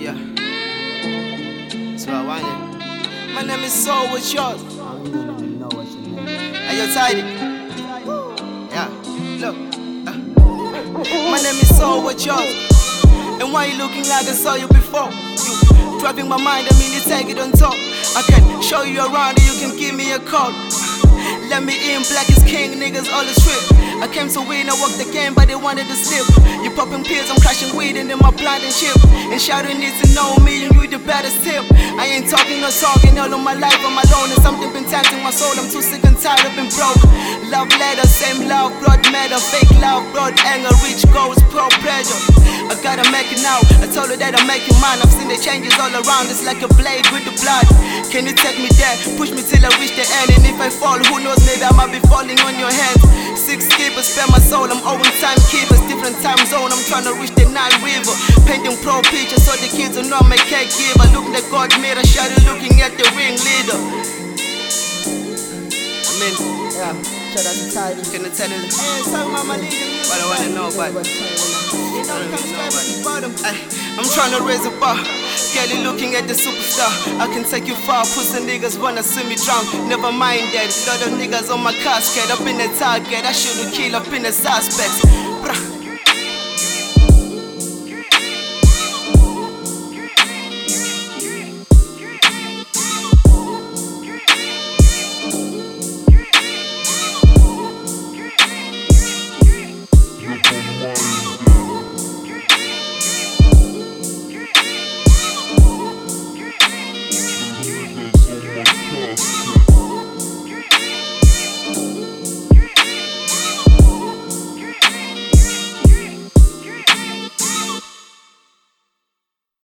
Yeah, that's what I wanted. My name is Soul, what's yours? I don't even know what's your name. Are you tidy? Yeah, look. My name is Soul, what's yours? And why you looking like I saw you before? You driving my mind, I mean you take it on top. I can show you around and you can give me a call. Let me in, black is king, niggas all the strip. I came to win, I walked the game, but they wanted to slip. You popping pills, I'm crashing weed, and then my blind and chip. And shouting needs to know me, and you the baddest tip. I ain't talking or talking, all of my life I'm alone. And something been taxing my soul, I'm too sick and tired of being broke. Love letter, same love, blood matter. Fake love, blood anger, rich goals, pro pleasure. I gotta make it now, I told her that I'm making mine. I've seen the changes all around, it's like a blade with the blood. Can you take me there, push me till I reach the end? And if I fall, who knows, maybe I might be falling on your hands. 6 keepers, spare my soul, I'm owing timekeepers. Different time zone, I'm trying to reach the Nile River. Painting pro pictures so the kids will know I'm a caregiver. Look at God made a shadow looking at the ringleader. I mean, Yeah, shout out to Tidy. can I tell you? Hey, talking about my leader. But I wanna know, but You know, come straight from the bottom. I'm trying to raise a bar. Girl, you looking at the superstar. I can take you far. Pussy niggas wanna see me drown. Never mind that. Lot of niggas on my casket. Up in the target. I should kill up in the suspects. Bruh.